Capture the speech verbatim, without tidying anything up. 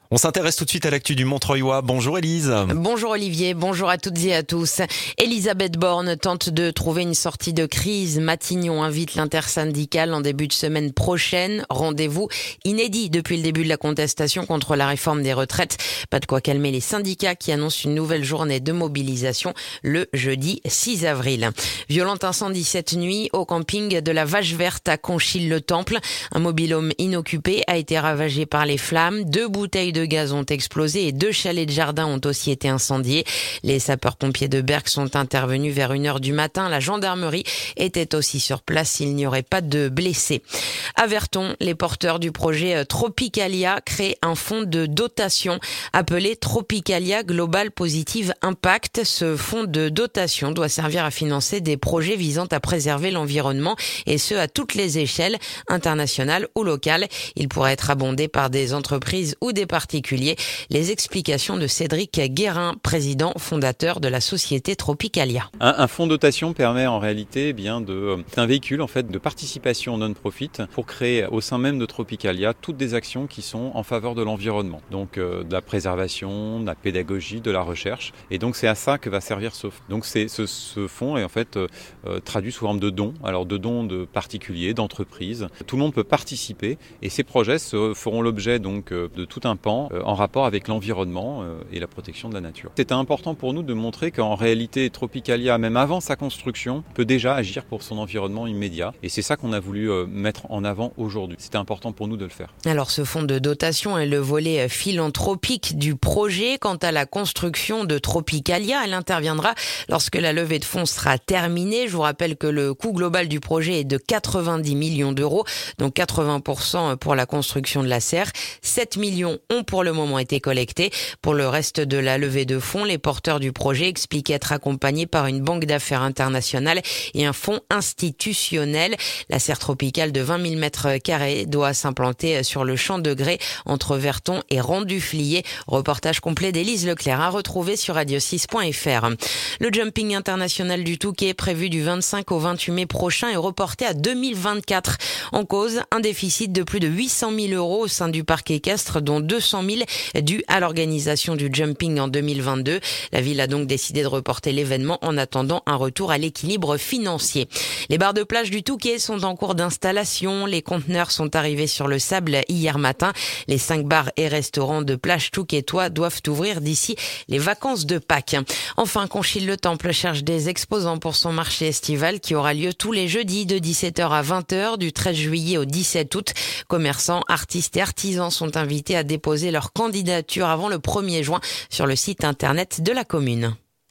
On s'intéresse tout de suite à l'actu du Montreuilois. Bonjour Élise. Bonjour Olivier, bonjour à toutes et à tous. Elisabeth Borne tente de trouver une sortie de crise. Matignon invite l'intersyndicale en début de semaine prochaine. Rendez-vous inédit depuis le début de la contestation contre la réforme des retraites. Pas de quoi calmer les syndicats qui annoncent une nouvelle journée de mobilisation le jeudi six avril. Violent incendie cette nuit au camping de la Vache Verte à Conchil-le-Temple. Un mobil-home inoccupé a été ravagé par les flammes. Deux bouteilles de gaz ont explosé et deux chalets de jardin ont aussi été incendiés. Les sapeurs-pompiers de Berck sont intervenus vers une heure du matin. La gendarmerie était aussi sur place. Il n'y aurait pas de blessés. À Verton, les porteurs du projet Tropicalia créent un fonds de dotation appelé Tropicalia Global Positive Impact. Ce fonds de dotation doit servir à financer des projets visant à préserver l'environnement et ce à toutes les échelles, internationales ou locales. Il pourrait être abondé par des entreprises ou des particuliers. Les explications de Cédric Guérin, président fondateur de la société Tropicalia. Un, un fonds de dotation permet en réalité eh bien de c'est un véhicule en fait de participation non-profit pour créer au sein même de Tropicalia toutes des actions qui sont en faveur de l'environnement. Donc euh, de la préservation, de la pédagogie, de la recherche. Et donc c'est à ça que va servir ce fonds. Donc c'est ce, ce fonds est en fait euh, traduit sous forme de dons. Alors de dons de particuliers, d'entreprises. Tout le monde peut participer et ces projets se, feront l'objet donc euh, de tout un pan en rapport avec l'environnement et la protection de la nature. C'était important pour nous de montrer qu'en réalité, Tropicalia, même avant sa construction, peut déjà agir pour son environnement immédiat. Et c'est ça qu'on a voulu mettre en avant aujourd'hui. C'était important pour nous de le faire. Alors ce fonds de dotation est le volet philanthropique du projet. Quant à la construction de Tropicalia, elle interviendra lorsque la levée de fonds sera terminée. Je vous rappelle que le coût global du projet est de quatre-vingt-dix millions d'euros, donc quatre-vingts pour cent pour la construction de la serre. sept millions ont pour le moment été collectés. Pour le reste de la levée de fonds, les porteurs du projet expliquent être accompagnés par une banque d'affaires internationale et un fonds institutionnel. La serre tropicale de vingt mille mètres carrés doit s'implanter sur le champ de grès entre Verton et Rang-du-Flier. Reportage complet d'Élise Leclerc à retrouver sur radio six point f r. Le jumping international du Touquet, prévu du vingt-cinq au vingt-huit mai prochain, est reporté à deux mille vingt-quatre. En cause, un déficit de plus de huit cent mille euros au sein du parc équestre, dont deux cent mille dû à l'organisation du jumping en deux mille vingt-deux. La ville a donc décidé de reporter l'événement en attendant un retour à l'équilibre financier. Les bars de plage du Touquet sont en cours d'installation. Les conteneurs sont arrivés sur le sable hier matin. Les cinq bars et restaurants de plage touquetois doivent ouvrir d'ici les vacances de Pâques. Enfin, Conchil-le-Temple cherche des exposants pour son marché estival qui aura lieu tous les jeudis de dix-sept heures à vingt heures du treize juillet au dix-sept août. Commerçants, artistes et artisans sont invités à déposer leur candidature avant le premier juin sur le site internet de la commune.